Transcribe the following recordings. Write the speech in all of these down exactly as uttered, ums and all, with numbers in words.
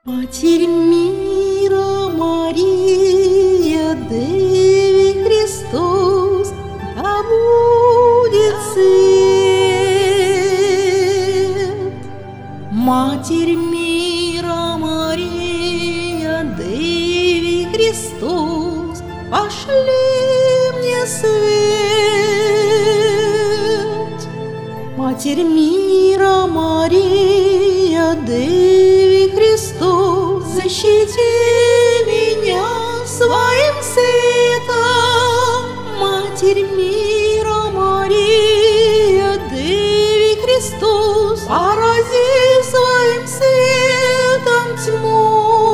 Матерь мира, Мария, Деви Христос, да будет свет. Матерь мира, Мария, Деви Христос, пошли мне свет. Матерь мира, Мария, Деви Христос, защити меня своим светом. Матерь мира, Мария, Деви Христос, порази своим светом тьму.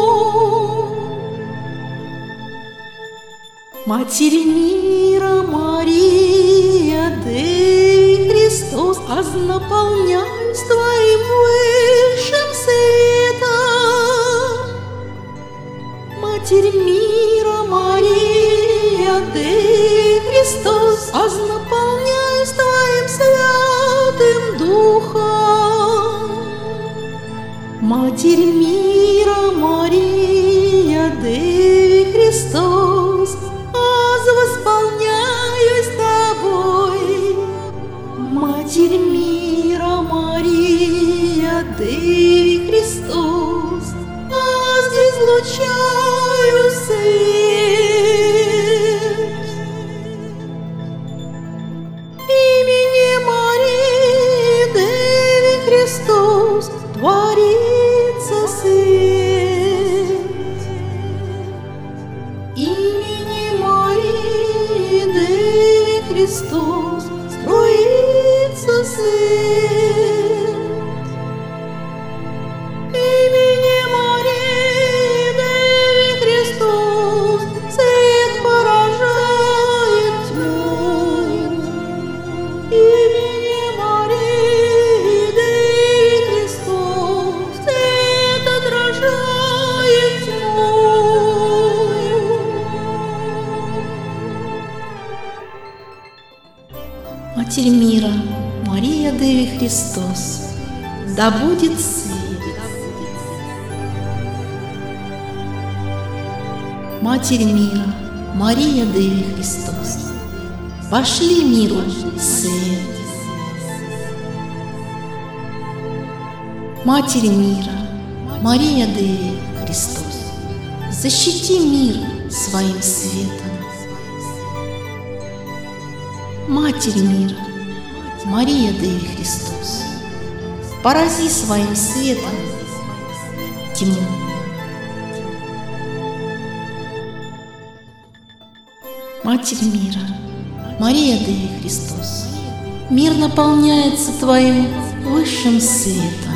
Матерь мира, Мария, Деви Христос, аз наполняюсь твоим высшим светом. Матерь мира, Мария, Деви Христос, аз наполняюсь твоим святым духом. Матерь мира, Мария, Деви Христос, аз восполняюсь тобой. Матерь мира, Мария, Деви Христос, аз излучаю свет. Именем Марии, Деви Христос, творится свет. Именем Марии, Деви Христос, строится свет. Именем Марии, Деви Христос, свет поражает тьму. Именем Марии, Деви Христос, свет отражает тьму. Матерь мира, Мария, Деви Христос, да будет свет. Матерь мира, Мария, Деви Христос, пошли миру свет. Матерь мира, Мария, Деви Христос, защити мир своим светом. Матерь мира, Мария, Деви Христос, порази своим светом тьму. Матерь мира, Мария, Деви Христос, мир наполняется твоим высшим светом.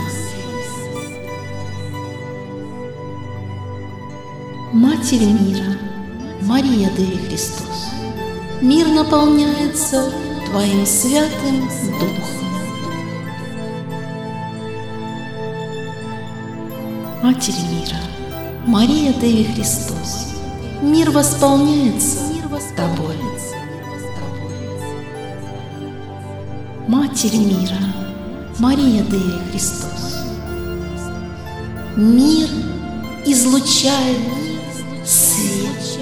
Матерь мира, Мария, Деви Христос, мир наполняется твоим святым духом. Матерь мира, Мария, Деви Христос, мир восполняется тобой. Матерь мира, Мария, Деви Христос, мир излучает свет.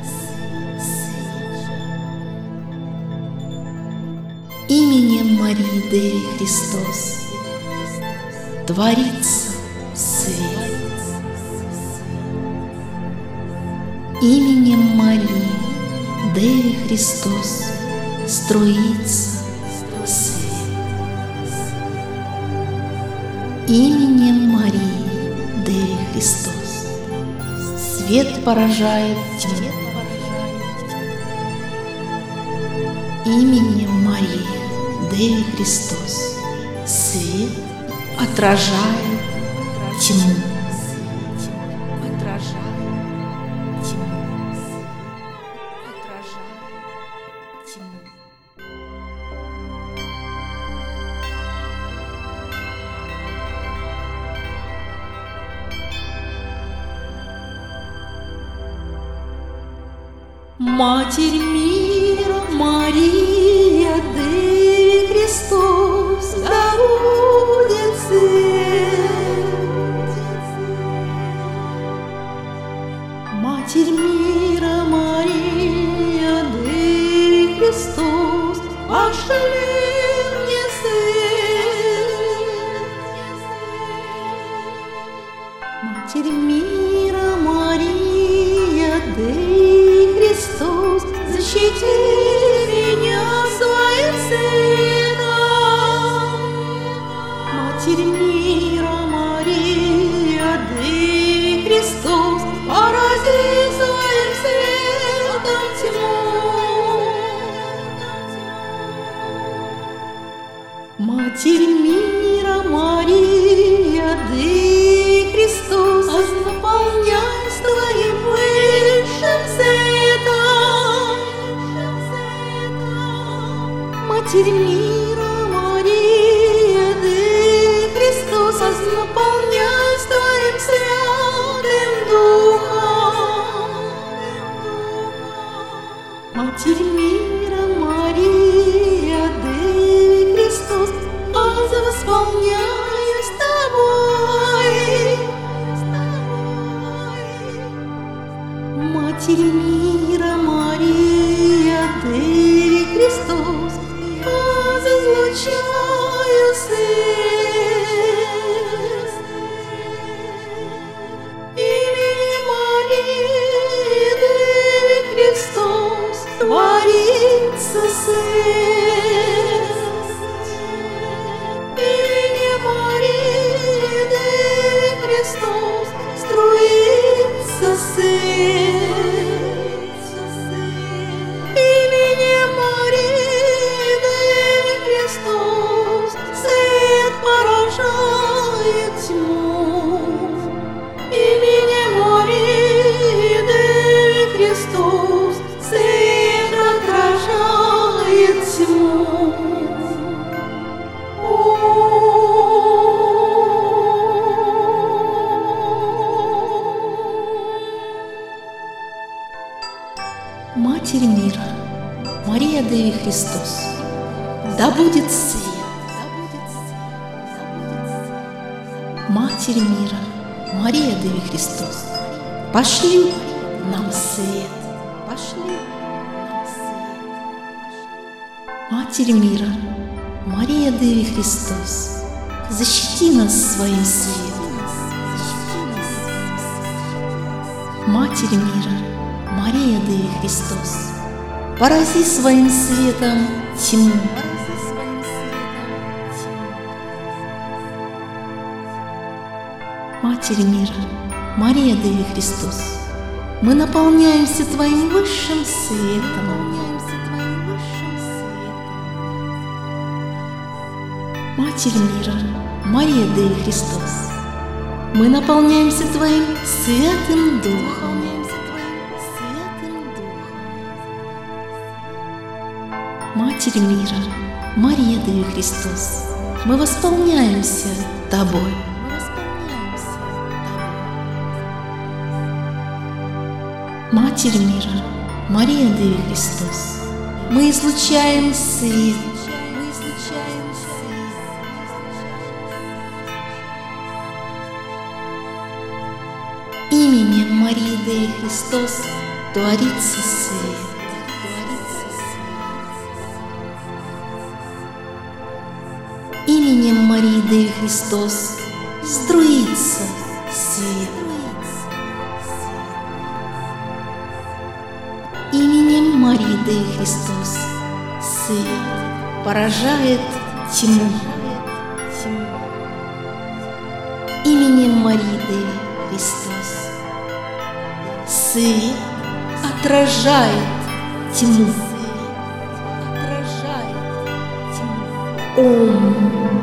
Именем Марии, Деви Христос, творится свет. Именем Марии, Деви Христос, струится свет. Именем Марии, Деви Христос, свет поражает тьму. Именем Марии, Деви Христос, свет отражает тьму. Матерь мира, Мария, Деви Христос, да будет свет. Матерь мира Мария, ты Христос, наполняй Твоим высшим светом. Матерь мира Мария, ты Христос, наполняй Твоим святым Духом. Матерь мира Мария, ты Христос, восполняюсь Тобой. Матерь мира Мария, ты Христос, излучаю свет. Имени Марии, ты Христос, творится свет. Христос, струится свет. Именем Марии, Христос, свет поражает тьму. Именем Марии, Христос, свет отражает тьму. Матерь мира, Мария Деви Христос, да будет свет. Матерь мира, Мария Деви Христос, пошли нам свет. Пошли нам свет. Матерь мира, Мария Деви Христос, защити нас своим светом. Матерь мира, Мария Деви Христос, порази своим светом тьму. Матерь мира, Мария Деви Христос, мы наполняемся Твоим высшим светом. Матерь мира, Мария Деви Христос, мы наполняемся Твоим Святым Духом. Матерь мира, Мария Деви Христос, мы восполняемся Тобой. Матерь мира, Мария Деви Христос, мы излучаем свет. Именем Марии Деви Христос творится свет. Именем Марии Деви Христос струится свет. Именем Марии Деви Христос свет поражает тьму. Именем Марии Деви Христос свет отражает тьму. Ом.